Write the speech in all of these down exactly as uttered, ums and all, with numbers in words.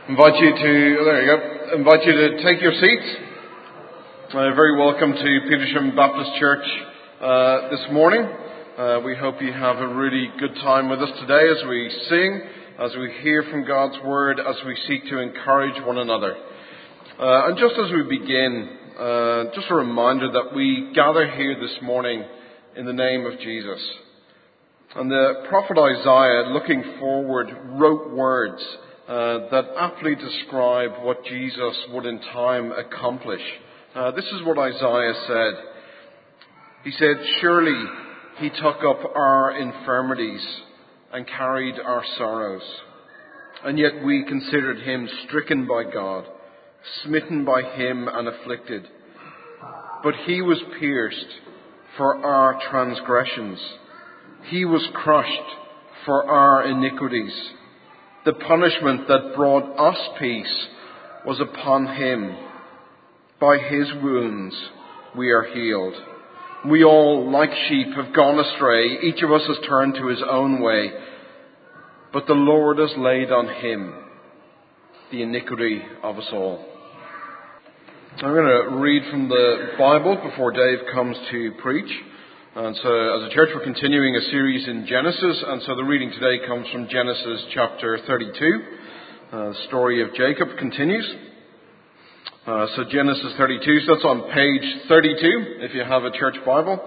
Invite you to, there you go, invite you to take your seats. Uh, very welcome to Petersham Baptist Church uh, this morning. Uh, we hope you have a really good time with us today as we sing, as we hear from God's Word, as we seek to encourage one another. Uh, and just as we begin, uh, just a reminder that we gather here this morning in the name of Jesus. And the prophet Isaiah, looking forward, wrote words Uh, that aptly describe what Jesus would in time accomplish. Uh, this is what Isaiah said. He said, "Surely he took up our infirmities and carried our sorrows. And yet we considered him stricken by God, smitten by him and afflicted. But he was pierced for our transgressions. He was crushed for our iniquities. The punishment that brought us peace was upon him. By his wounds we are healed. We all, like sheep, have gone astray. Each of us has turned to his own way. But the Lord has laid on him the iniquity of us all." I'm going to read from the Bible before Dave comes to preach. And so, as a church, we're continuing a series in Genesis, and so the reading today comes from Genesis chapter thirty-two. Uh, the story of Jacob continues. Uh, so Genesis thirty-two, so that's on page thirty-two, if you have a church Bible.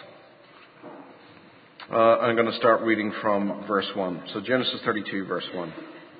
Uh, I'm going to start reading from verse one. So Genesis thirty-two, verse one.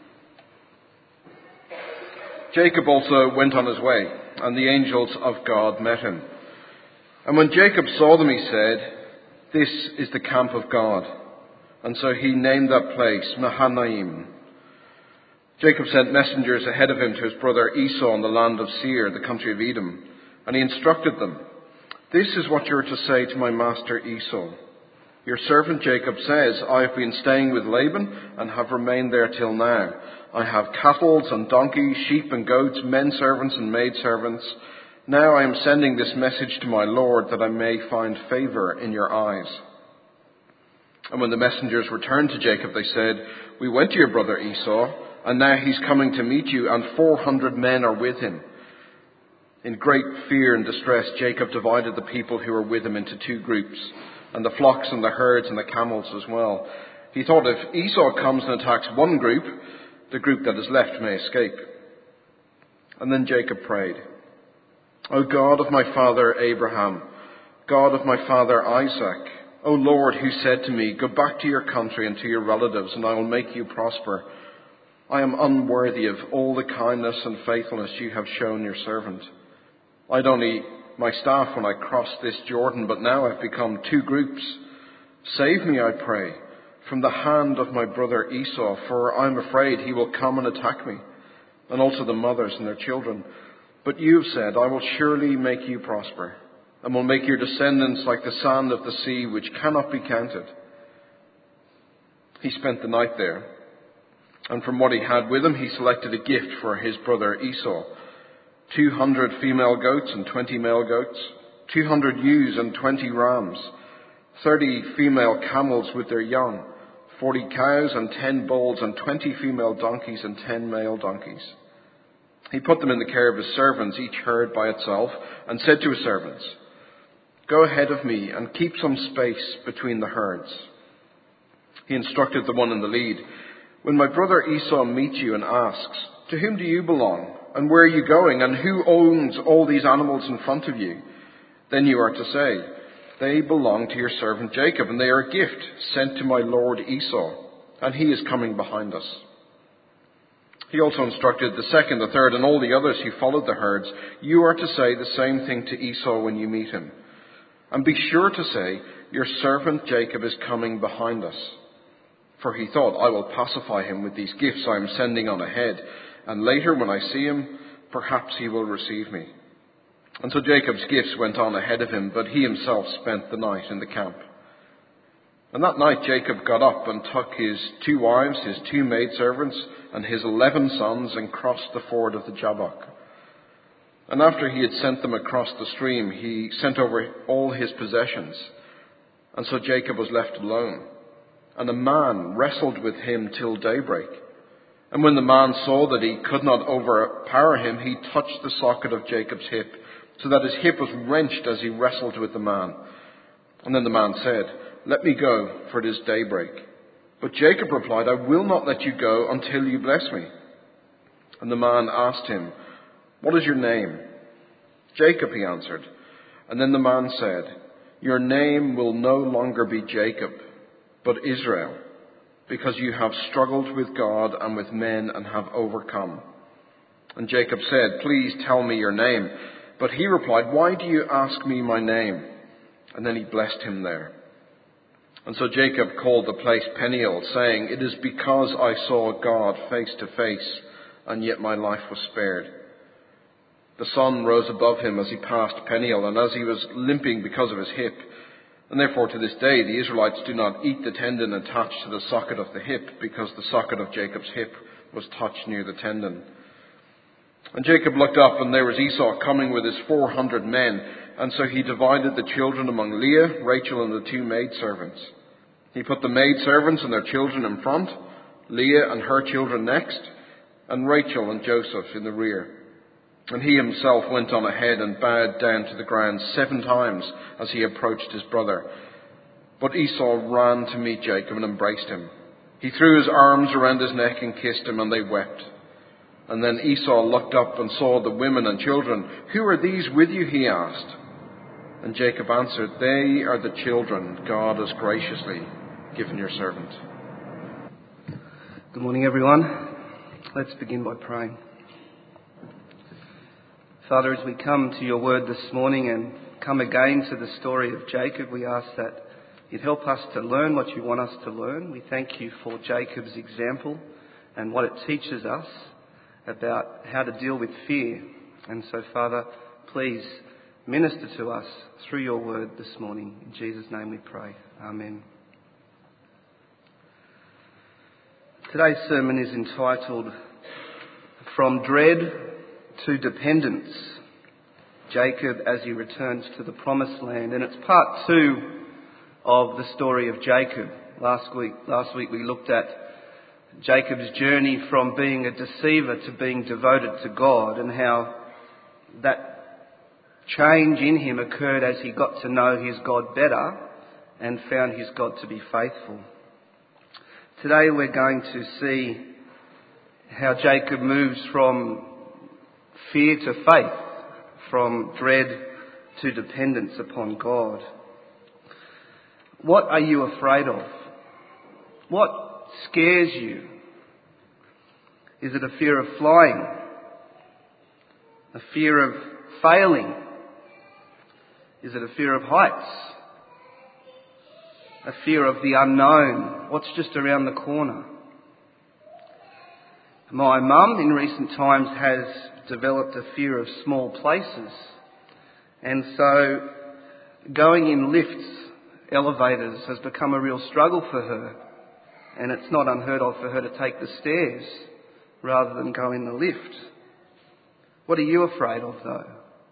Jacob also went on his way, and the angels of God met him. And when Jacob saw them, he said, "This is the camp of God." And so he named that place Mahanaim. Jacob sent messengers ahead of him to his brother Esau in the land of Seir, the country of Edom. And he instructed them, "This is what you are to say to my master Esau. Your servant Jacob says, I have been staying with Laban and have remained there till now. I have cattle and donkeys, sheep and goats, men servants and maid servants. Now I am sending this message to my Lord that I may find favor in your eyes." And when the messengers returned to Jacob, they said, "We went to your brother Esau, and now he's coming to meet you, and four hundred men are with him." In great fear and distress, Jacob divided the people who were with him into two groups, and the flocks and the herds and the camels as well. He thought, if Esau comes and attacks one group, the group that is left may escape. And then Jacob prayed, "O God of my father Abraham, God of my father Isaac, O Lord, who said to me, 'Go back to your country and to your relatives, and I will make you prosper.' I am unworthy of all the kindness and faithfulness you have shown your servant. I had only my staff when I crossed this Jordan, but now I've become two groups. Save me, I pray, from the hand of my brother Esau, for I am afraid he will come and attack me, and also the mothers and their children. But you have said, I will surely make you prosper, and will make your descendants like the sand of the sea, which cannot be counted." He spent the night there, and from what he had with him, he selected a gift for his brother Esau. Two hundred female goats and twenty male goats, two hundred ewes and twenty rams, thirty female camels with their young, forty cows and ten bulls, and twenty female donkeys and ten male donkeys. He put them in the care of his servants, each herd by itself, and said to his servants, "Go ahead of me and keep some space between the herds." He instructed the one in the lead, "When my brother Esau meets you and asks, 'To whom do you belong? And where are you going? And who owns all these animals in front of you?' then you are to say, 'They belong to your servant Jacob, and they are a gift sent to my lord Esau, and he is coming behind us.'" He also instructed the second, the third, and all the others who followed the herds, "You are to say the same thing to Esau when you meet him. And be sure to say, 'Your servant Jacob is coming behind us.' For he thought, 'I will pacify him with these gifts I am sending on ahead, and later when I see him, perhaps he will receive me.' And so Jacob's gifts went on ahead of him, but he himself spent the night in the camp. And that night Jacob got up and took his two wives, his two maidservants, and his eleven sons, and crossed the ford of the Jabbok. And after he had sent them across the stream, he sent over all his possessions. And so Jacob was left alone, and a man wrestled with him till daybreak. And when the man saw that he could not overpower him, he touched the socket of Jacob's hip, so that his hip was wrenched as he wrestled with the man. And then the man said, "Let me go, for it is daybreak." But Jacob replied, "I will not let you go until you bless me." And the man asked him, "What is your name?" "Jacob," he answered. And then the man said, "Your name will no longer be Jacob, but Israel, because you have struggled with God and with men and have overcome." And Jacob said, "Please tell me your name." But he replied, "Why do you ask me my name?" And then he blessed him there. And so Jacob called the place Peniel, saying, "It is because I saw God face to face, and yet my life was spared." The sun rose above him as he passed Peniel, and as he was limping because of his hip. And therefore to this day the Israelites do not eat the tendon attached to the socket of the hip, because the socket of Jacob's hip was touched near the tendon. And Jacob looked up, and there was Esau coming with his four hundred men. And so he divided the children among Leah, Rachel, and the two maidservants. He put the maidservants and their children in front, Leah and her children next, and Rachel and Joseph in the rear. And he himself went on ahead and bowed down to the ground seven times as he approached his brother. But Esau ran to meet Jacob and embraced him. He threw his arms around his neck and kissed him, and they wept. And then Esau looked up and saw the women and children. "Who are these with you?" he asked. And Jacob answered, "They are the children God has graciously given your servant." Good morning, everyone. Let's begin by praying. Father, as we come to your word this morning and come again to the story of Jacob, we ask that you'd help us to learn what you want us to learn. We thank you for Jacob's example and what it teaches us about how to deal with fear. And so, Father, please minister to us through your word this morning. In Jesus' name we pray. Amen. Today's sermon is entitled From Dread to Dependence, Jacob as he returns to the promised land. And it's part two of the story of Jacob. Last week, last week we looked at Jacob's journey from being a deceiver to being devoted to God, and how that change in him occurred as he got to know his God better and found his God to be faithful. Today we're going to see how Jacob moves from fear to faith, from dread to dependence upon God. What are you afraid of? What scares you? Is it a fear of flying? A fear of failing? Is it a fear of heights? A fear of the unknown? What's just around the corner? My mum in recent times has developed a fear of small places. And so going in lifts, elevators, has become a real struggle for her. And it's not unheard of for her to take the stairs rather than go in the lift. What are you afraid of, though?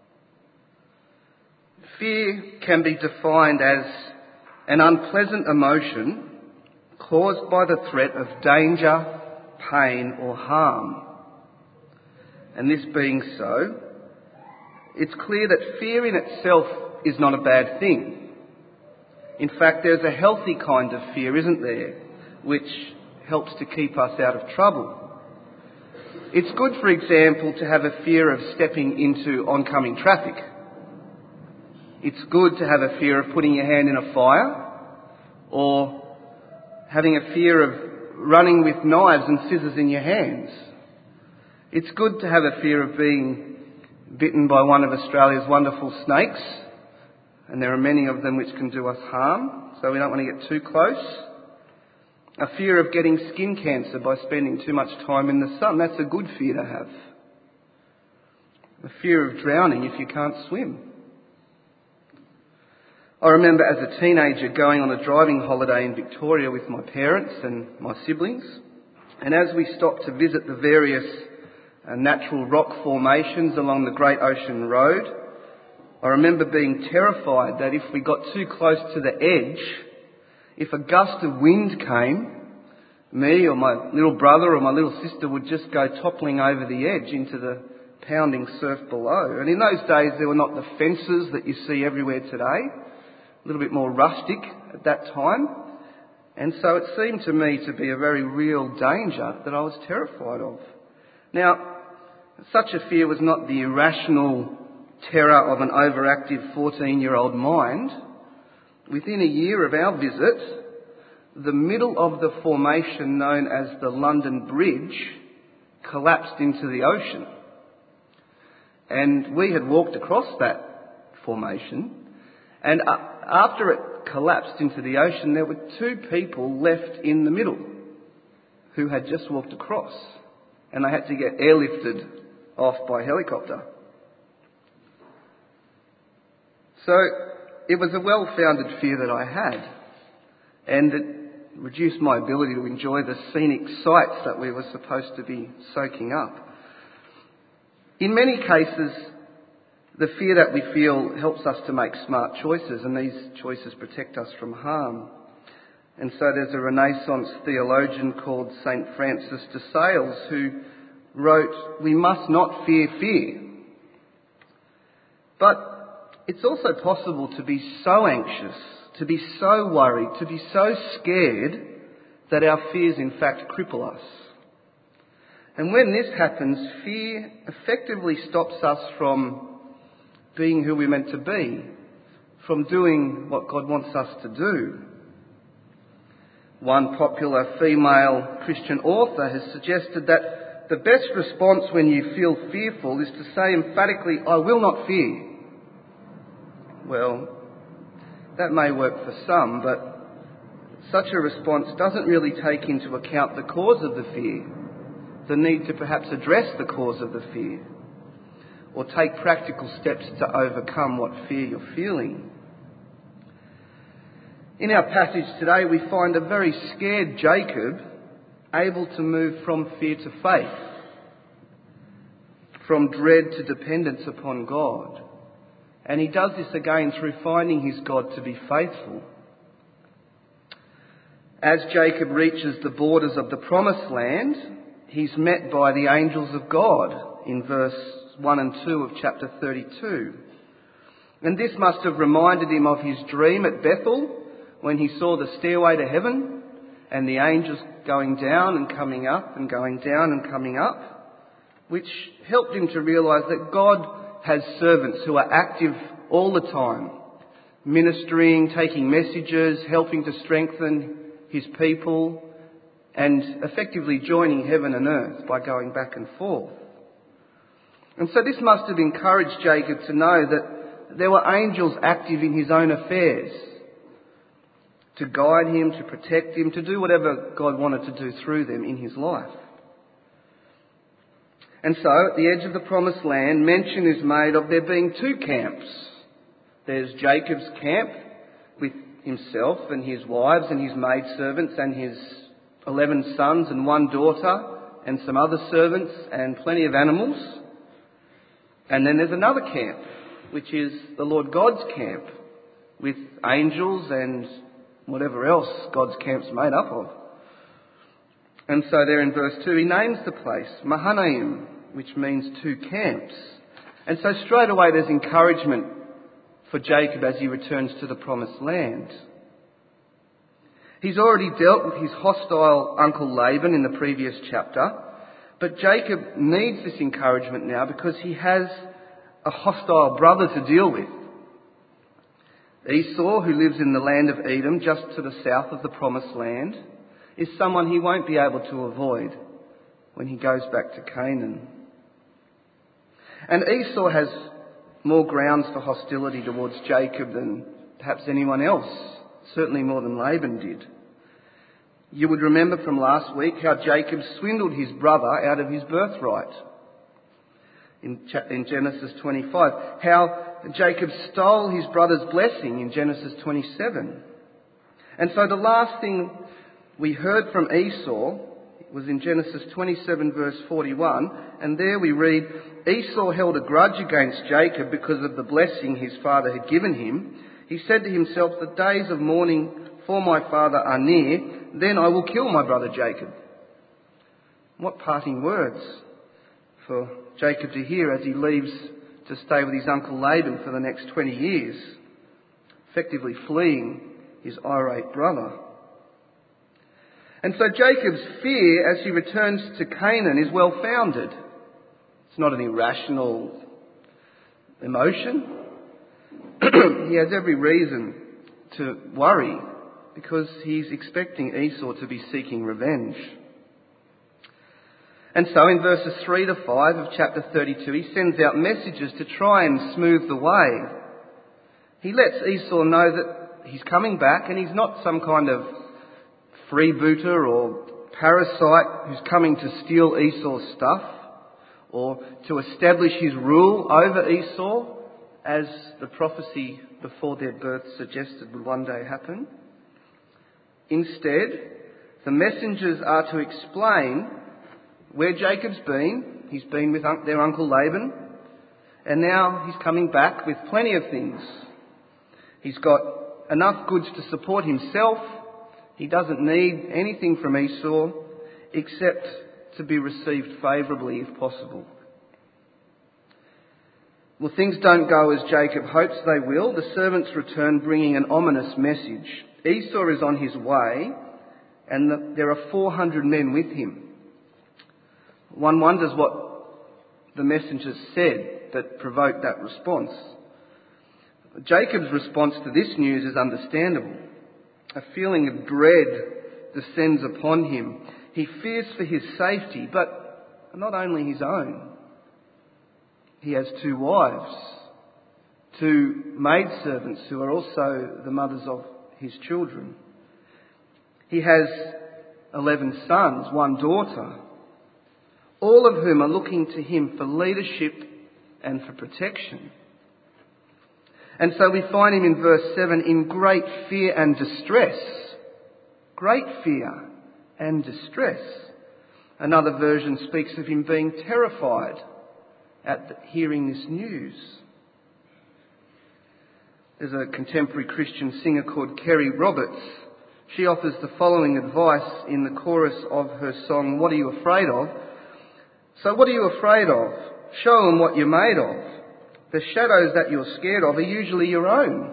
Fear can be defined as an unpleasant emotion caused by the threat of danger, pain or harm. And this being so, it's clear that fear in itself is not a bad thing. In fact, there's a healthy kind of fear, isn't there, which helps to keep us out of trouble. It's good, for example, to have a fear of stepping into oncoming traffic. It's good to have a fear of putting your hand in a fire, or having a fear of running with knives and scissors in your hands. It's good to have a fear of being bitten by one of Australia's wonderful snakes, and there are many of them which can do us harm, so we don't want to get too close. A fear of getting skin cancer by spending too much time in the sun. That's a good fear to have. A fear of drowning if you can't swim. I remember as a teenager going on a driving holiday in Victoria with my parents and my siblings. And as we stopped to visit the various uh, natural rock formations along the Great Ocean Road, I remember being terrified that if we got too close to the edge, if a gust of wind came, me or my little brother or my little sister would just go toppling over the edge into the pounding surf below. And in those days there were not the fences that you see everywhere today, a little bit more rustic at that time. And so it seemed to me to be a very real danger that I was terrified of. Now, such a fear was not the irrational terror of an overactive fourteen-year-old mind. Within a year of our visit, the middle of the formation known as the London Bridge collapsed into the ocean. And we had walked across that formation, and after it collapsed into the ocean, there were two people left in the middle who had just walked across, and they had to get airlifted off by helicopter. So it was a well-founded fear that I had, and it reduced my ability to enjoy the scenic sights that we were supposed to be soaking up. In many cases, the fear that we feel helps us to make smart choices, and these choices protect us from harm. And so there's a Renaissance theologian called Saint Francis de Sales who wrote, "We must not fear fear." But it's also possible to be so anxious, to be so worried, to be so scared that our fears in fact cripple us. And when this happens, fear effectively stops us from being who we're meant to be, from doing what God wants us to do. One popular female Christian author has suggested that the best response when you feel fearful is to say emphatically, "I will not fear." Well, that may work for some, but such a response doesn't really take into account the cause of the fear, the need to perhaps address the cause of the fear, or take practical steps to overcome what fear you're feeling. In our passage today, we find a very scared Jacob able to move from fear to faith, from dread to dependence upon God. And he does this again through finding his God to be faithful. As Jacob reaches the borders of the Promised Land, he's met by the angels of God in verse one and two of chapter thirty-two. And this must have reminded him of his dream at Bethel when he saw the stairway to heaven and the angels going down and coming up and going down and coming up, which helped him to realise that God has servants who are active all the time, ministering, taking messages, helping to strengthen his people, and effectively joining heaven and earth by going back and forth. And so this must have encouraged Jacob to know that there were angels active in his own affairs, to guide him, to protect him, to do whatever God wanted to do through them in his life. And so, at the edge of the Promised Land, mention is made of there being two camps. There's Jacob's camp with himself and his wives and his maidservants and his eleven sons and one daughter and some other servants and plenty of animals. And then there's another camp, which is the Lord God's camp, with angels and whatever else God's camp's made up of. And so there in verse two, he names the place Mahanaim, which means two camps. And so straight away there's encouragement for Jacob as he returns to the Promised Land. He's already dealt with his hostile uncle Laban in the previous chapter, but Jacob needs this encouragement now because he has a hostile brother to deal with. Esau, who lives in the land of Edom, just to the south of the Promised Land, is someone he won't be able to avoid when he goes back to Canaan. And Esau has more grounds for hostility towards Jacob than perhaps anyone else, certainly more than Laban did. You would remember from last week how Jacob swindled his brother out of his birthright in Genesis twenty-five, how Jacob stole his brother's blessing in Genesis twenty-seven. And so the last thing we heard from Esau was in Genesis twenty-seven verse forty-one, and there we read, Esau held a grudge against Jacob because of the blessing his father had given him. He said to himself, the days of mourning before my father are near, then I will kill my brother Jacob." What parting words for Jacob to hear as he leaves to stay with his uncle Laban for the next twenty years, effectively fleeing his irate brother. And so Jacob's fear as he returns to Canaan is well founded. It's not an irrational emotion. He has every reason to worry because he's expecting Esau to be seeking revenge. And so in verses three to five of chapter thirty-two, he sends out messages to try and smooth the way. He lets Esau know that he's coming back and he's not some kind of freebooter or parasite who's coming to steal Esau's stuff or to establish his rule over Esau, as the prophecy before their birth suggested would one day happen. Instead, the messengers are to explain where Jacob's been. He's been with their uncle Laban, and now he's coming back with plenty of things. He's got enough goods to support himself. He doesn't need anything from Esau except to be received favourably if possible. Well, things don't go as Jacob hopes they will. The servants return bringing an ominous message. Esau is on his way, and the, there are four hundred men with him. One wonders what the messengers said that provoked that response. Jacob's response to this news is understandable. A feeling of dread descends upon him. He fears for his safety, but not only his own. He has two wives, two maidservants who are also the mothers of his children. He has eleven sons, one daughter, all of whom are looking to him for leadership and for protection. And so we find him in verse seven in great fear and distress. Great fear and distress. Another version speaks of him being terrified at hearing this news. There's a contemporary Christian singer called Kerry Roberts. She offers the following advice in the chorus of her song, "What Are You Afraid Of?" So what are you afraid of? Show them what you're made of. The shadows that you're scared of are usually your own.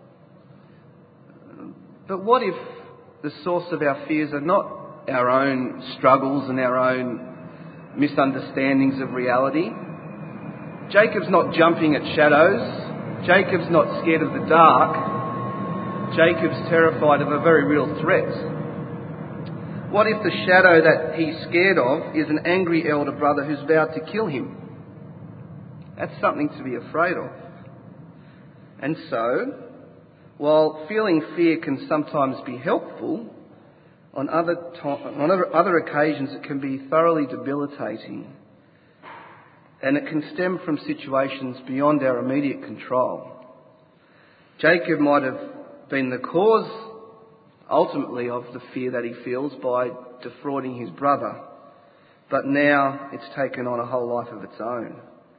But what if the source of our fears are not our own struggles and our own misunderstandings of reality? Jacob's not jumping at shadows. Jacob's not scared of the dark. Jacob's terrified of a very real threat. What if the shadow that he's scared of is an angry elder brother who's vowed to kill him? That's something to be afraid of. And so, while feeling fear can sometimes be helpful, on other, to- on other, other occasions it can be thoroughly debilitating. And it can stem from situations beyond our immediate control. Jacob might have been the cause, ultimately, of the fear that he feels by defrauding his brother. But now it's taken on a whole life of its own.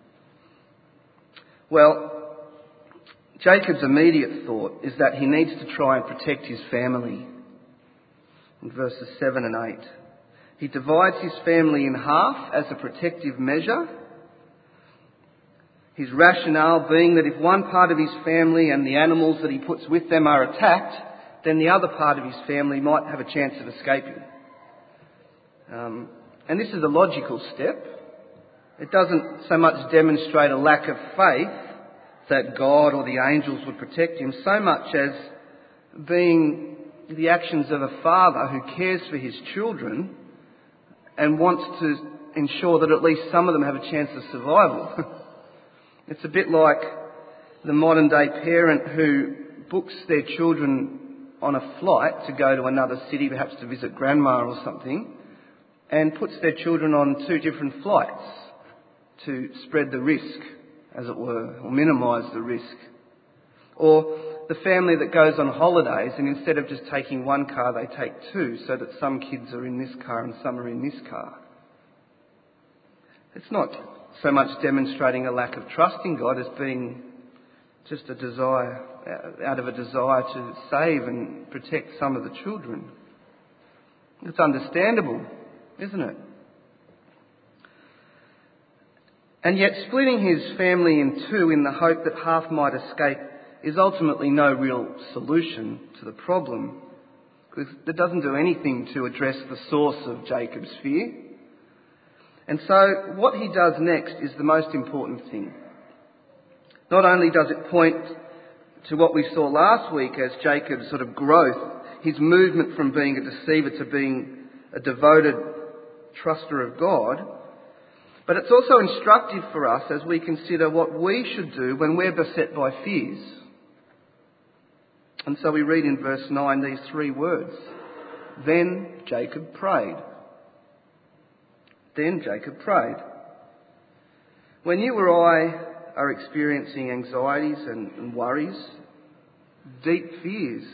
Well, Jacob's immediate thought is that he needs to try and protect his family. In verses seven and eight, he divides his family in half as a protective measure. His rationale being that if one part of his family and the animals that he puts with them are attacked, then the other part of his family might have a chance of escaping. Um, and this is a logical step. It doesn't so much demonstrate a lack of faith that God or the angels would protect him, so much as being the actions of a father who cares for his children and wants to ensure that at least some of them have a chance of survival. It's a bit like the modern day parent who books their children on a flight to go to another city, perhaps to visit grandma or something, and puts their children on two different flights to spread the risk, as it were, or minimise the risk. Or the family that goes on holidays and instead of just taking one car, they take two, so that some kids are in this car and some are in this car. It's not so much demonstrating a lack of trust in God as being just a desire, out of a desire to save and protect some of the children. It's understandable, isn't it? And yet splitting his family in two in the hope that half might escape is ultimately no real solution to the problem, because it doesn't do anything to address the source of Jacob's fear. And so what he does next is the most important thing. Not only does it point to what we saw last week as Jacob's sort of growth, his movement from being a deceiver to being a devoted truster of God, but it's also instructive for us as we consider what we should do when we're beset by fears. And so we read in verse nine these three words. Then Jacob prayed. Then Jacob prayed. When you or I are experiencing anxieties and, and worries, deep fears,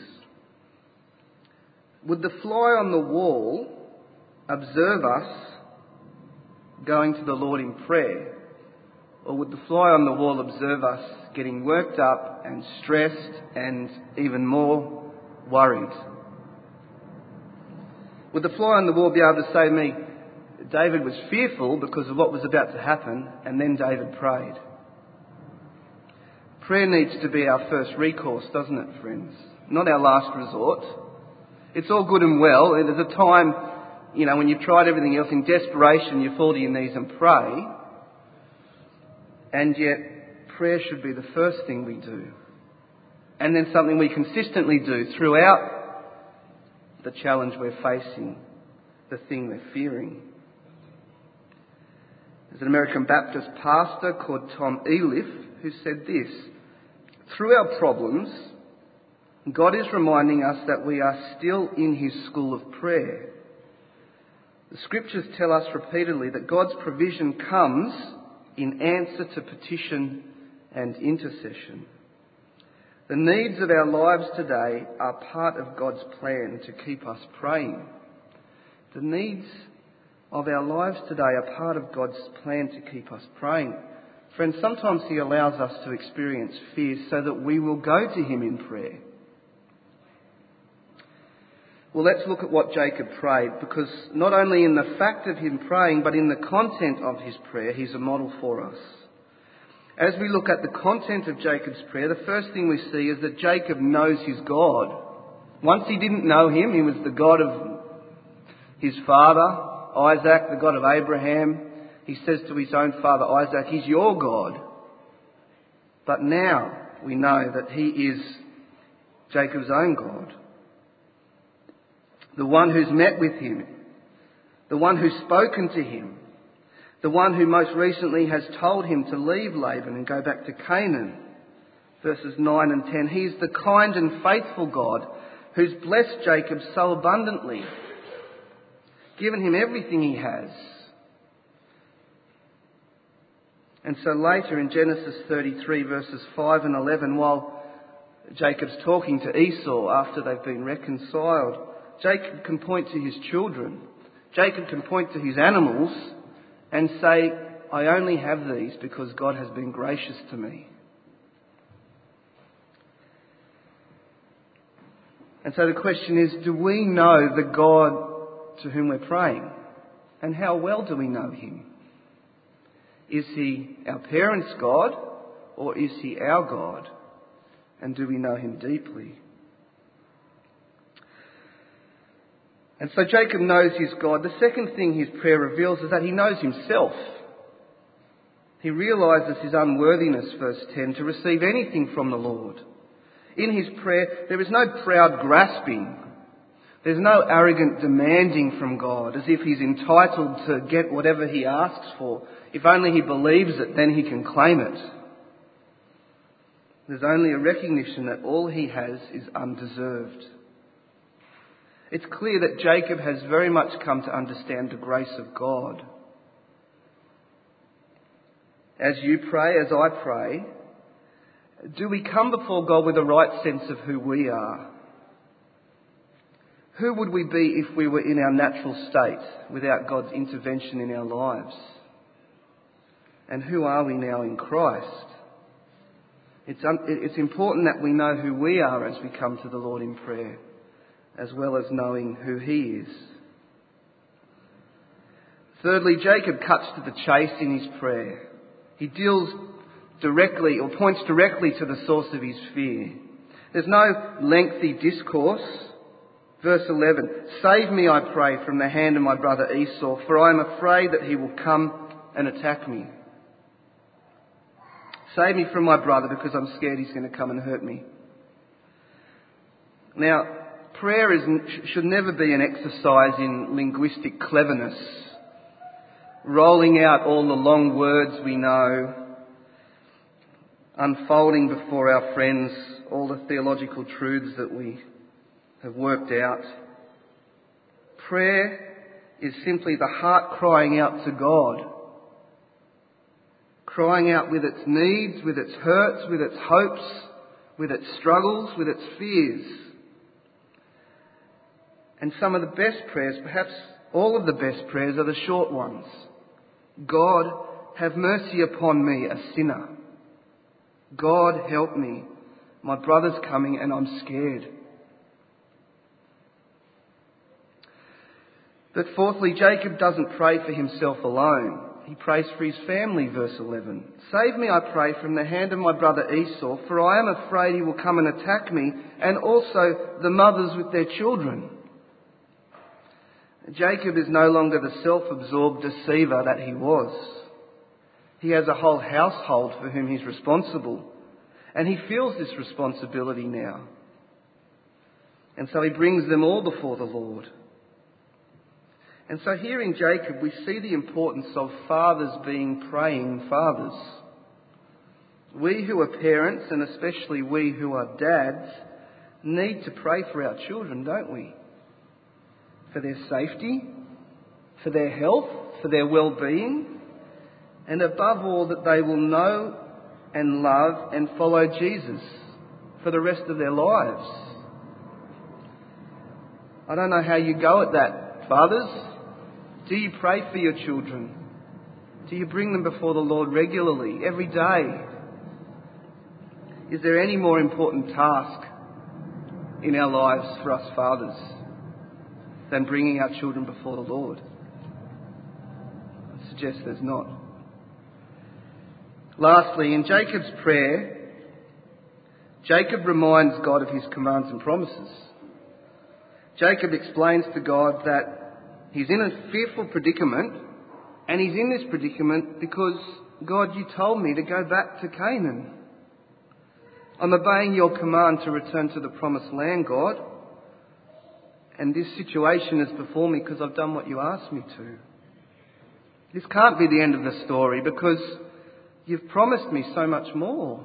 would the fly on the wall observe us going to the Lord in prayer? Or would the fly on the wall observe us getting worked up and stressed and even more worried? Would the fly on the wall be able to say to me, David was fearful because of what was about to happen, and then David prayed? Prayer needs to be our first recourse, doesn't it, friends? Not our last resort. It's all good and well. There's a time, you know, when you've tried everything else, in desperation you fall to your knees and pray. And yet prayer should be the first thing we do. And then something we consistently do throughout the challenge we're facing, the thing we're fearing. There's an American Baptist pastor called Tom Eliff who said this: through our problems, God is reminding us that we are still in his school of prayer. The scriptures tell us repeatedly that God's provision comes in answer to petition and intercession. The needs of our lives today are part of God's plan to keep us praying. The needs of our lives today are part of God's plan to keep us praying. Friends, sometimes he allows us to experience fear so that we will go to him in prayer. Well, let's look at what Jacob prayed, because not only in the fact of him praying, but in the content of his prayer, he's a model for us. As we look at the content of Jacob's prayer, the first thing we see is that Jacob knows his God. Once he didn't know him, he was the God of his father, Isaac, the God of Abraham. He says to his own father Isaac, he's your God. But now we know that he is Jacob's own God. The one who's met with him, the one who's spoken to him, the one who most recently has told him to leave Laban and go back to Canaan. Verses nine and ten, he's the kind and faithful God who's blessed Jacob so abundantly, given him everything he has. And so later in Genesis thirty-three verses five and eleven, while Jacob's talking to Esau after they've been reconciled, Jacob can point to his children. Jacob can point to his animals and say, I only have these because God has been gracious to me. And so the question is, do we know the God to whom we're praying? And how well do we know him? Is he our parents' God, or is he our God? And do we know him deeply? And so Jacob knows his God. The second thing his prayer reveals is that he knows himself. He realises his unworthiness, verse ten, to receive anything from the Lord. In his prayer, there is no proud grasping. There's no arrogant demanding from God, as if he's entitled to get whatever he asks for. If only he believes it, then he can claim it. There's only a recognition that all he has is undeserved. It's clear that Jacob has very much come to understand the grace of God. As you pray, as I pray, do we come before God with the right sense of who we are? Who would we be if we were in our natural state without God's intervention in our lives? And who are we now in Christ? It's, un- it's important that we know who we are as we come to the Lord in prayer, as well as knowing who He is. Thirdly, Jacob cuts to the chase in his prayer. He deals directly or points directly to the source of his fear. There's no lengthy discourse. Verse eleven, "Save me, I pray, from the hand of my brother Esau, for I am afraid that he will come and attack me." Save me from my brother because I'm scared he's going to come and hurt me. Now, prayer is, should never be an exercise in linguistic cleverness, rolling out all the long words we know, unfolding before our friends all the theological truths that we have worked out. Prayer is simply the heart crying out to God, crying out with its needs, with its hurts, with its hopes, with its struggles, with its fears. And some of the best prayers, perhaps all of the best prayers, are the short ones. God, have mercy upon me, a sinner. God, help me. My brother's coming and I'm scared. But fourthly, Jacob doesn't pray for himself alone. He prays for his family, verse eleven. "Save me, I pray, from the hand of my brother Esau, for I am afraid he will come and attack me, and also the mothers with their children." Jacob is no longer the self-absorbed deceiver that he was. He has a whole household for whom he's responsible, and he feels this responsibility now. And so he brings them all before the Lord. And so here in Jacob we see the importance of fathers being praying fathers. We who are parents, and especially we who are dads, need to pray for our children, don't we? For their safety, for their health, for their well-being, and above all that they will know and love and follow Jesus for the rest of their lives. I don't know how you go at that, fathers. Do you pray for your children? Do you bring them before the Lord regularly, every day? Is there any more important task in our lives for us fathers than bringing our children before the Lord? I suggest there's not. Lastly, in Jacob's prayer, Jacob reminds God of his commands and promises. Jacob explains to God that he's in a fearful predicament, and he's in this predicament because, God, you told me to go back to Canaan. I'm obeying your command to return to the promised land, God, and this situation is before me because I've done what you asked me to. This can't be the end of the story because you've promised me so much more.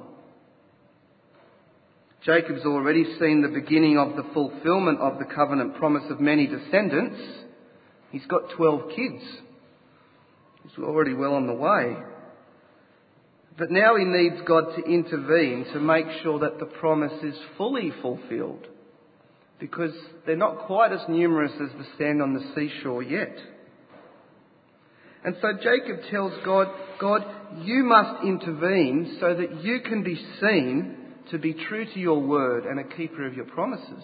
Jacob's already seen the beginning of the fulfillment of the covenant promise of many descendants. He's got twelve kids. He's already well on the way. But now he needs God to intervene to make sure that the promise is fully fulfilled, because they're not quite as numerous as the sand on the seashore yet. And so Jacob tells God, God, you must intervene so that you can be seen to be true to your word and a keeper of your promises.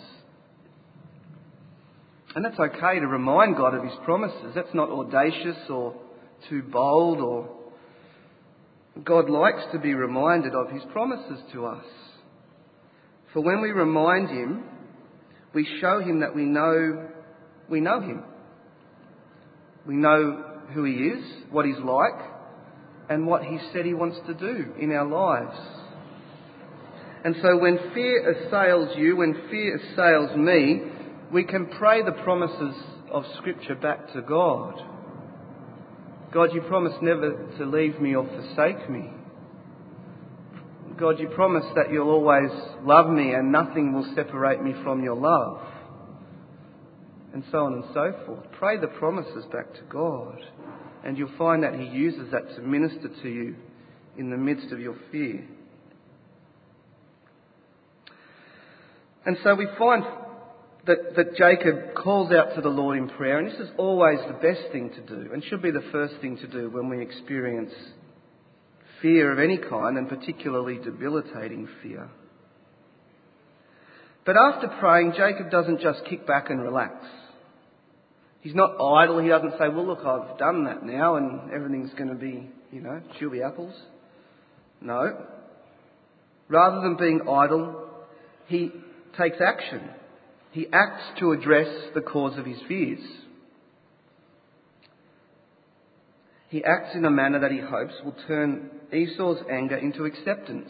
And that's okay to remind God of his promises. That's not audacious or too bold. Or God likes to be reminded of his promises to us. For when we remind him, we show him that we know we know him. We know who he is, what he's like, and what he said he wants to do in our lives. And so when fear assails you, when fear assails me, we can pray the promises of Scripture back to God. God, you promised never to leave me or forsake me. God, you promised that you'll always love me and nothing will separate me from your love. And so on and so forth. Pray the promises back to God, and you'll find that he uses that to minister to you in the midst of your fear. And so we find that, that Jacob calls out to the Lord in prayer, and this is always the best thing to do and should be the first thing to do when we experience fear of any kind, and particularly debilitating fear. But after praying, Jacob doesn't just kick back and relax. He's not idle. He doesn't say, well, look, I've done that now and everything's going to be, you know, chewy apples. No. Rather than being idle, he takes action. He acts to address the cause of his fears. He acts in a manner that he hopes will turn Esau's anger into acceptance.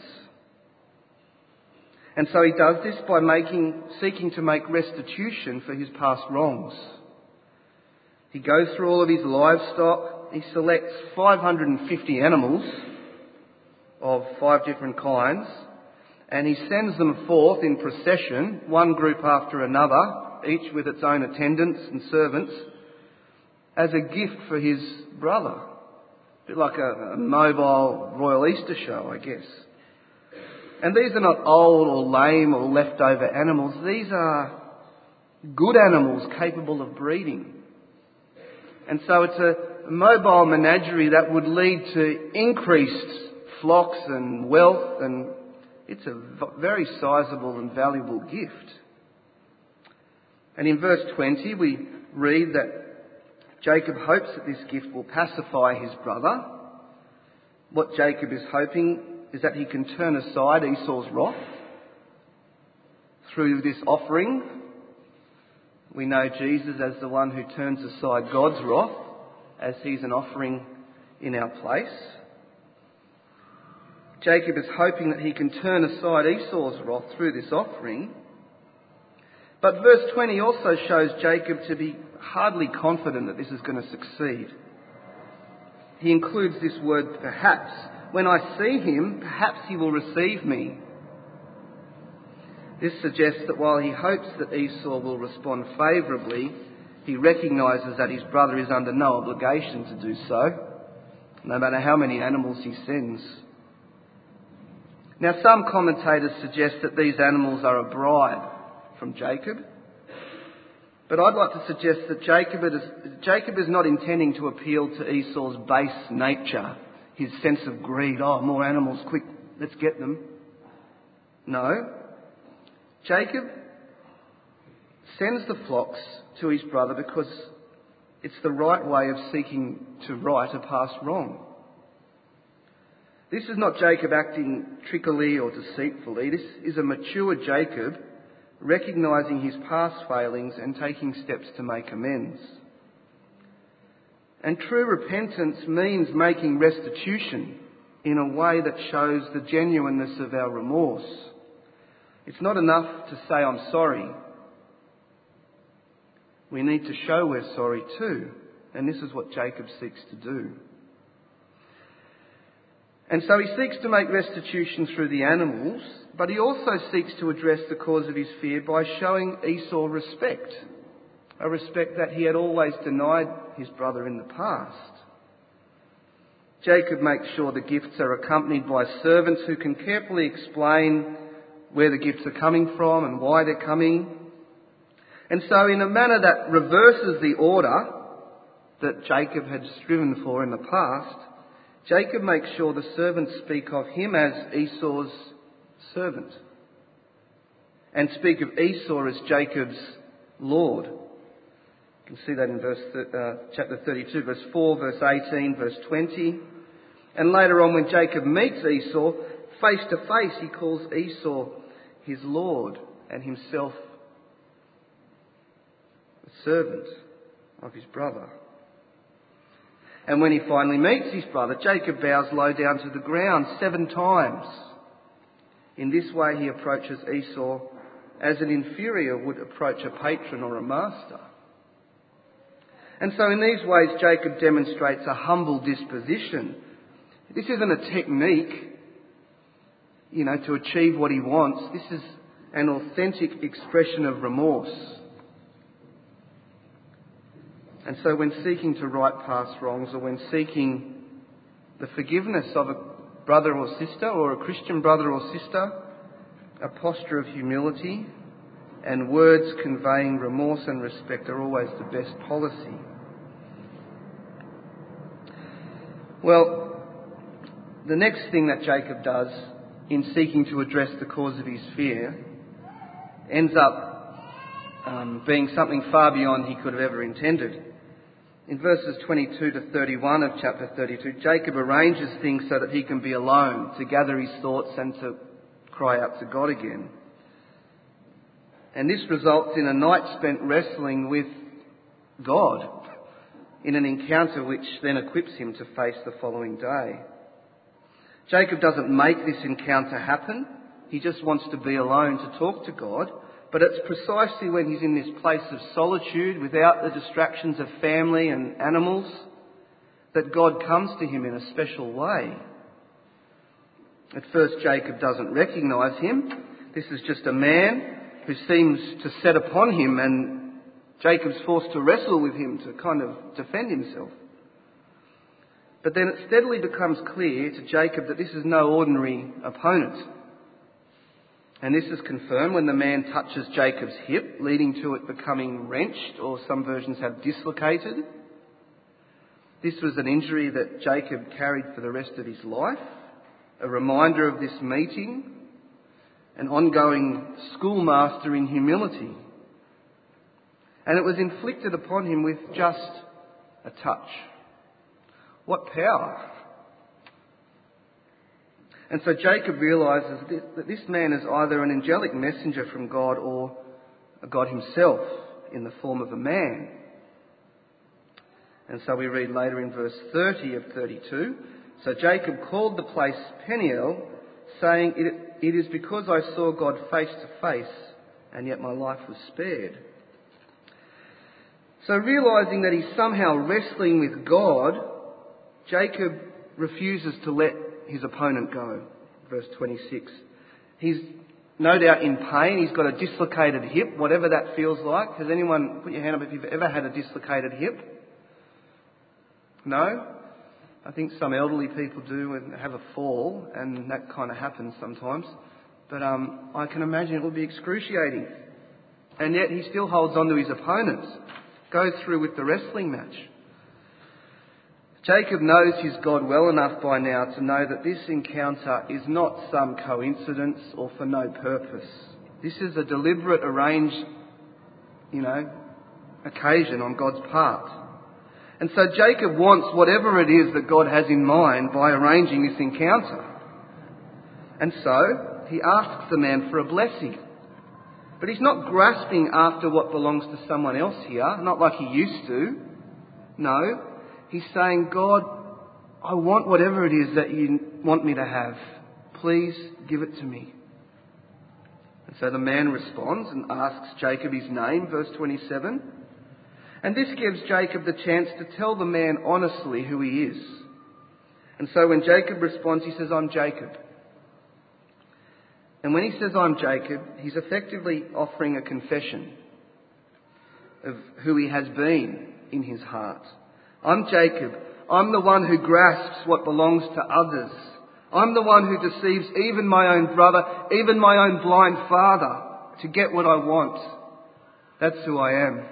And so he does this by making, seeking to make restitution for his past wrongs. He goes through all of his livestock. He selects five hundred fifty animals of five different kinds, and he sends them forth in procession, one group after another, each with its own attendants and servants, as a gift for his brother. A bit like a, a mobile Royal Easter show, I guess. And these are not old or lame or leftover animals. These are good animals capable of breeding. And so it's a mobile menagerie that would lead to increased flocks and wealth, and it's a very sizable and valuable gift. And in verse twenty we read that Jacob hopes that this gift will pacify his brother. What Jacob is hoping is that he can turn aside Esau's wrath through this offering. We know Jesus as the one who turns aside God's wrath, as he's an offering in our place. Jacob is hoping that he can turn aside Esau's wrath through this offering. But verse twenty also shows Jacob to be hardly confident that this is going to succeed. He includes this word perhaps. When I see him, perhaps he will receive me. This suggests that while he hopes that Esau will respond favourably, he recognises that his brother is under no obligation to do so, no matter how many animals he sends. Now, some commentators suggest that these animals are a bribe from Jacob, but I'd like to suggest that Jacob is, Jacob is not intending to appeal to Esau's base nature, his sense of greed. Oh, more animals, quick, let's get them. No. Jacob sends the flocks to his brother because it's the right way of seeking to right a past wrong. This is not Jacob acting trickily or deceitfully. This is a mature Jacob recognising his past failings and taking steps to make amends. And true repentance means making restitution in a way that shows the genuineness of our remorse. It's not enough to say, I'm sorry. We need to show we're sorry too. And this is what Jacob seeks to do. And so he seeks to make restitution through the animals, but he also seeks to address the cause of his fear by showing Esau respect. A respect that he had always denied his brother in the past. Jacob makes sure the gifts are accompanied by servants who can carefully explain where the gifts are coming from and why they're coming. And so in a manner that reverses the order that Jacob had striven for in the past, Jacob makes sure the servants speak of him as Esau's servant and speak of Esau as Jacob's Lord. You can see that in verse uh, chapter thirty-two, verse four, verse eighteen, verse twenty. And later on, when Jacob meets Esau, face to face, he calls Esau his Lord and himself a servant of his brother. And when he finally meets his brother, Jacob bows low down to the ground seven times. In this way, he approaches Esau as an inferior would approach a patron or a master. And so in these ways, Jacob demonstrates a humble disposition. This isn't a technique, you know, to achieve what he wants. This is an authentic expression of remorse. And so when seeking to right past wrongs, or when seeking the forgiveness of a brother or sister, or a Christian brother or sister, a posture of humility and words conveying remorse and respect are always the best policy. Well, the next thing that Jacob does in seeking to address the cause of his fear ends up um, being something far beyond he could have ever intended. In verses twenty-two to thirty-one of chapter thirty-two, Jacob arranges things so that he can be alone, to gather his thoughts and to cry out to God again. And this results in a night spent wrestling with God, in an encounter which then equips him to face the following day. Jacob doesn't make this encounter happen. He just wants to be alone to talk to God. But it's precisely when he's in this place of solitude, without the distractions of family and animals, that God comes to him in a special way. At first, Jacob doesn't recognise him. This is just a man who seems to set upon him, and Jacob's forced to wrestle with him to kind of defend himself. But then it steadily becomes clear to Jacob that this is no ordinary opponent. And this is confirmed when the man touches Jacob's hip, leading to it becoming wrenched, or some versions have dislocated. This was an injury that Jacob carried for the rest of his life, a reminder of this meeting, an ongoing schoolmaster in humility. And it was inflicted upon him with just a touch. What power! And so Jacob realises that this man is either an angelic messenger from God or God himself in the form of a man. And so we read later in verse thirty of thirty-two, so Jacob called the place Peniel, saying, it, it is because I saw God face to face, and yet my life was spared. So realising that he's somehow wrestling with God, Jacob refuses to let his opponent go. Verse twenty-six. He's no doubt in pain. He's got a dislocated hip, whatever that feels like. Has anyone, put your hand up if you've ever had a dislocated hip? No? I think some elderly people do and have a fall, and that kind of happens sometimes. But um, I can imagine it would be excruciating. And yet he still holds on to his opponent, goes through with the wrestling match. Jacob knows his God well enough by now to know that this encounter is not some coincidence or for no purpose. This is a deliberate, arranged, you know, occasion on God's part. And so Jacob wants whatever it is that God has in mind by arranging this encounter. And so he asks the man for a blessing. But he's not grasping after what belongs to someone else here, not like he used to. No. He's saying, God, I want whatever it is that you want me to have. Please give it to me. And so the man responds and asks Jacob his name, verse twenty-seven. And this gives Jacob the chance to tell the man honestly who he is. And so when Jacob responds, he says, I'm Jacob. And when he says, I'm Jacob, he's effectively offering a confession of who he has been in his heart. I'm Jacob. I'm the one who grasps what belongs to others. I'm the one who deceives even my own brother, even my own blind father, to get what I want. That's who I am.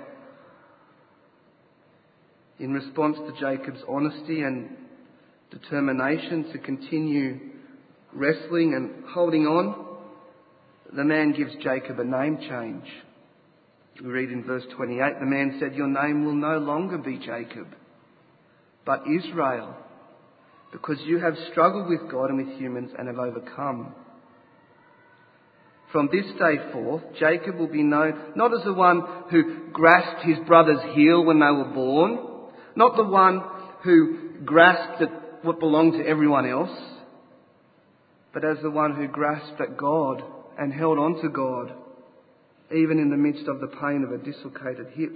In response to Jacob's honesty and determination to continue wrestling and holding on, the man gives Jacob a name change. We read in verse twenty-eight, the man said, your name will no longer be Jacob, but Israel, because you have struggled with God and with humans and have overcome. From this day forth, Jacob will be known not as the one who grasped his brother's heel when they were born, not the one who grasped at what belonged to everyone else, but as the one who grasped at God and held on to God, even in the midst of the pain of a dislocated hip.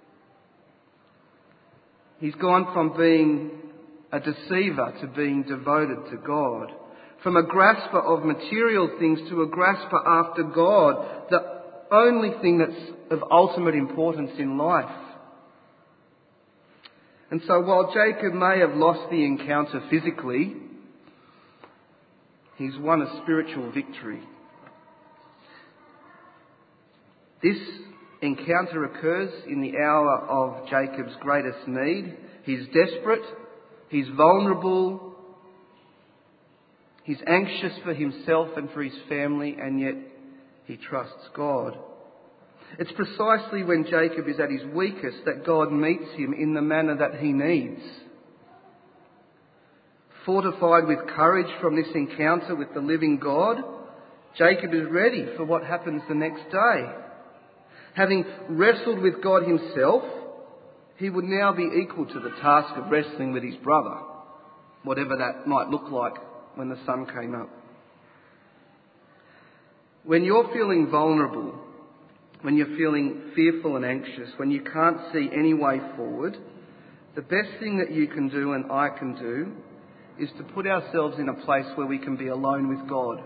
He's gone from being a deceiver to being devoted to God. From a grasper of material things to a grasper after God, the only thing that's of ultimate importance in life. And so while Jacob may have lost the encounter physically, he's won a spiritual victory. This encounter occurs in the hour of Jacob's greatest need. He's desperate, he's vulnerable, He's anxious for himself and for his family, and yet he trusts God. It's precisely when Jacob is at his weakest that God meets him in the manner that he needs. Fortified with courage from this encounter with the living God, Jacob is ready for what happens the next day. Having wrestled with God himself, he would now be equal to the task of wrestling with his brother, whatever that might look like when the sun came up. When you're feeling vulnerable, when you're feeling fearful and anxious, when you can't see any way forward, the best thing that you can do and I can do is to put ourselves in a place where we can be alone with God.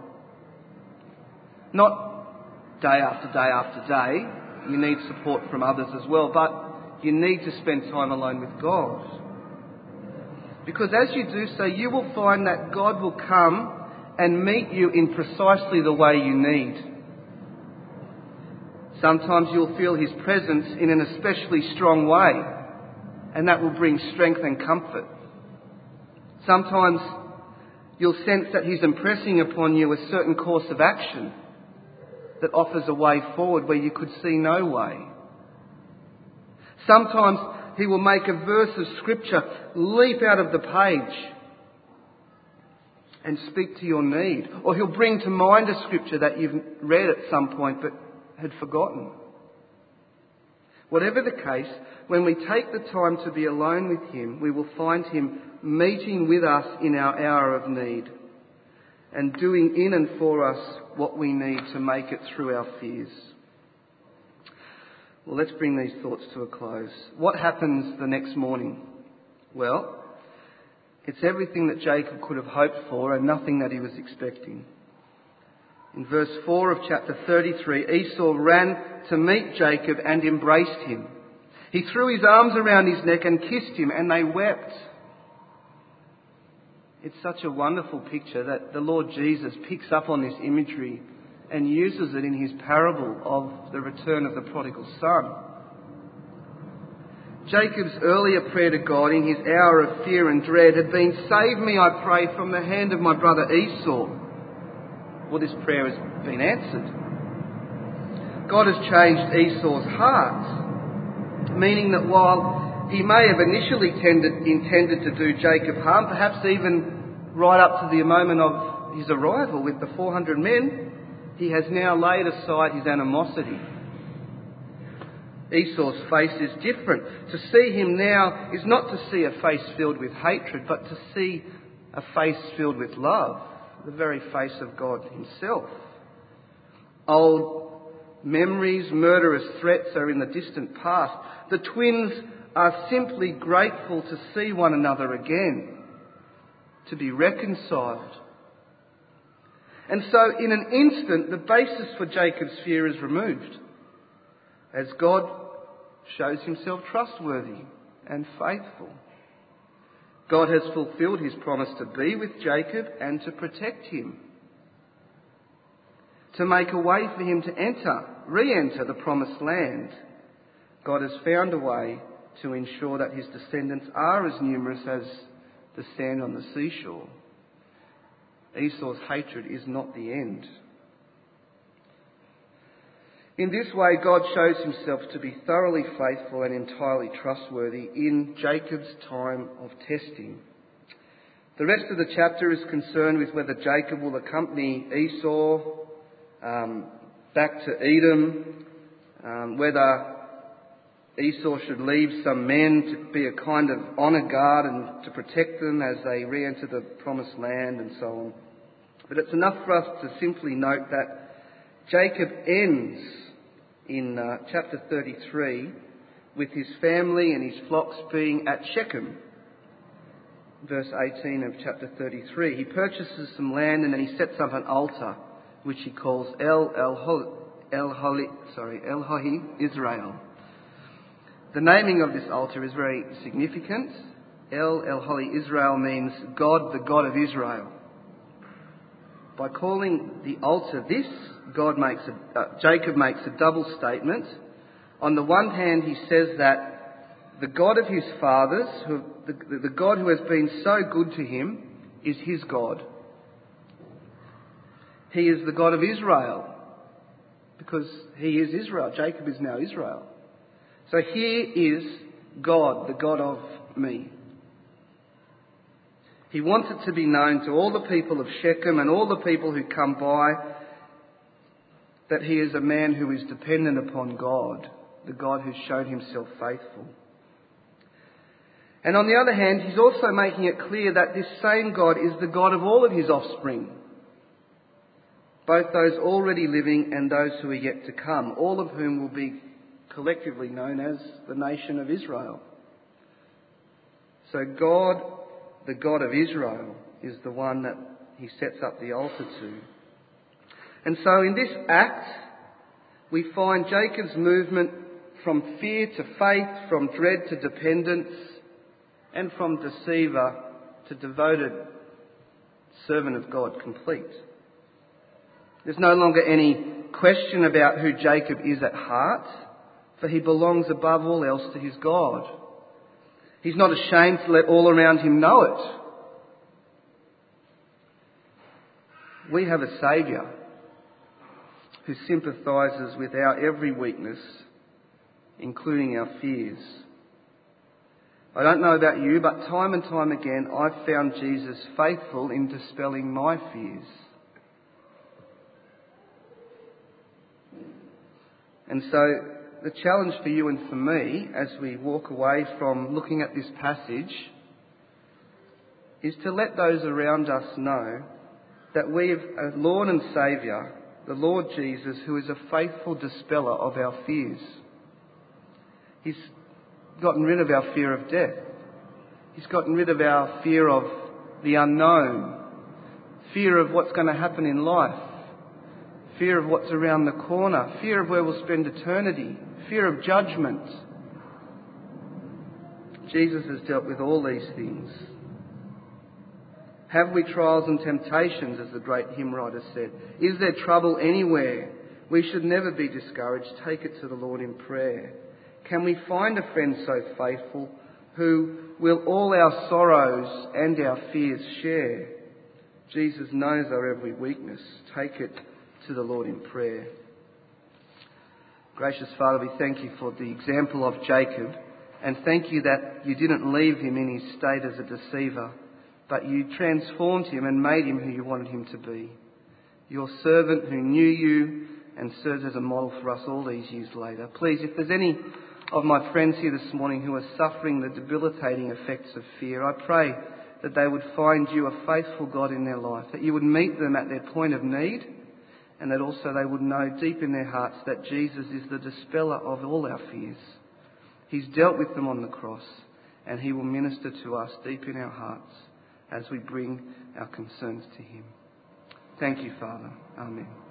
Not day after day after day. You need support from others as well, but you need to spend time alone with God. Because as you do so, you will find that God will come and meet you in precisely the way you need. Sometimes you'll feel his presence in an especially strong way, and that will bring strength and comfort. Sometimes you'll sense that he's impressing upon you a certain course of action that offers a way forward where you could see no way. Sometimes he will make a verse of scripture leap out of the page and speak to your need. Or he'll bring to mind a scripture that you've read at some point but had forgotten. Whatever the case, when we take the time to be alone with him, we will find him meeting with us in our hour of need and doing in and for us what we need to make it through our fears. Well, let's bring these thoughts to a close. What happens the next morning? Well, it's everything that Jacob could have hoped for and nothing that he was expecting. In verse four of chapter thirty-three, Esau ran to meet Jacob and embraced him. He threw his arms around his neck and kissed him, and they wept. It's such a wonderful picture that the Lord Jesus picks up on this imagery and uses it in his parable of the return of the prodigal son. Jacob's earlier prayer to God in his hour of fear and dread had been, "Save me, I pray, from the hand of my brother Esau." Well, this prayer has been answered. God has changed Esau's heart, meaning that while he may have initially tended, intended to do Jacob harm, perhaps even right up to the moment of his arrival with the four hundred men, he has now laid aside his animosity. Esau's face is different. To see him now is not to see a face filled with hatred, but to see a face filled with love, the very face of God himself. Old memories, murderous threats are in the distant past. The twins are simply grateful to see one another again, to be reconciled. And so in an instant, the basis for Jacob's fear is removed, as God shows himself trustworthy and faithful. God has fulfilled his promise to be with Jacob and to protect him, to make a way for him to enter, re-enter the promised land. God has found a way to ensure that his descendants are as numerous as the sand on the seashore. Esau's hatred is not the end. In this way, God shows himself to be thoroughly faithful and entirely trustworthy in Jacob's time of testing. The rest of the chapter is concerned with whether Jacob will accompany Esau um, back to Edom, um, whether Esau should leave some men to be a kind of honour guard and to protect them as they re-enter the promised land and so on. But it's enough for us to simply note that Jacob ends in uh, chapter thirty-three with his family and his flocks being at Shechem. Verse eighteen of chapter thirty-three. He purchases some land and then he sets up an altar which he calls El El El Holi, sorry, El Hohi Israel. The naming of this altar is very significant. El El Holy Israel means God, the God of Israel. By calling the altar this, God makes a, uh, Jacob makes a double statement. On the one hand, he says that the God of his fathers, who, the, the God who has been so good to him, is his God. He is the God of Israel, because he is Israel. Jacob is now Israel. So here is God, the God of me. He wants it to be known to all the people of Shechem and all the people who come by that he is a man who is dependent upon God, the God who showed himself faithful. And on the other hand, he's also making it clear that this same God is the God of all of his offspring, both those already living and those who are yet to come, all of whom will be collectively known as the nation of Israel. So God, the God of Israel, is the one that he sets up the altar to. And so in this act, we find Jacob's movement from fear to faith, from dread to dependence, and from deceiver to devoted servant of God complete. There's no longer any question about who Jacob is at heart, for he belongs above all else to his God. He's not ashamed to let all around him know it. We have a Saviour who sympathises with our every weakness, including our fears. I don't know about you, but time and time again I've found Jesus faithful in dispelling my fears. And so the challenge for you and for me as we walk away from looking at this passage is to let those around us know that we have a Lord and Saviour, the Lord Jesus, who is a faithful dispeller of our fears. He's gotten rid of our fear of death. He's gotten rid of our fear of the unknown, fear of what's going to happen in life, fear of what's around the corner, fear of where we'll spend eternity, fear of judgment. Jesus has dealt with all these things. Have we trials and temptations, as the great hymn writer said? Is there trouble anywhere? We should never be discouraged. Take it to the Lord in prayer. Can we find a friend so faithful who will all our sorrows and our fears share? Jesus knows our every weakness. Take it to the Lord in prayer. Gracious Father, we thank you for the example of Jacob, and thank you that you didn't leave him in his state as a deceiver, but you transformed him and made him who you wanted him to be. Your servant who knew you and serves as a model for us all these years later. Please, if there's any of my friends here this morning who are suffering the debilitating effects of fear, I pray that they would find you a faithful God in their life, that you would meet them at their point of need, and that also they would know deep in their hearts that Jesus is the dispeller of all our fears. He's dealt with them on the cross, and he will minister to us deep in our hearts as we bring our concerns to him. Thank you, Father. Amen.